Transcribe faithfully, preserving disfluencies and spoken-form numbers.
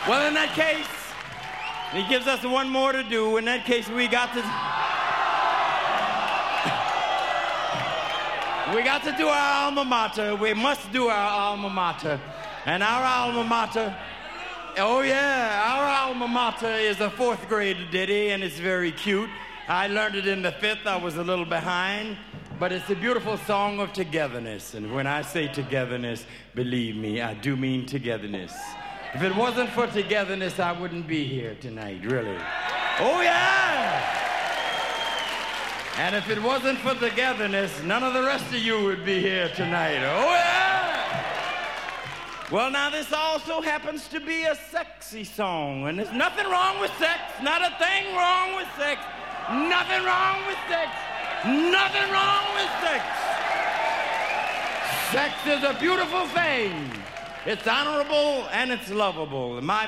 Well, in that case, he gives us one more to do. In that case, we got to... We got to do our alma mater. We must do our alma mater. And our alma mater... Oh, yeah, our alma mater is a fourth grade ditty, and it's very cute. I learned it in the fifth. I was a little behind. But it's a beautiful song of togetherness. And when I say togetherness, believe me, I do mean togetherness. If it wasn't for togetherness, I wouldn't be here tonight, really. Oh, yeah! And if it wasn't for togetherness, none of the rest of you would be here tonight. Oh, yeah! Well, now, this also happens to be a sexy song. And there's nothing wrong with sex. Not a thing wrong with sex. Nothing wrong with sex. Nothing wrong with sex. Sex is a beautiful thing. It's honorable and it's lovable. My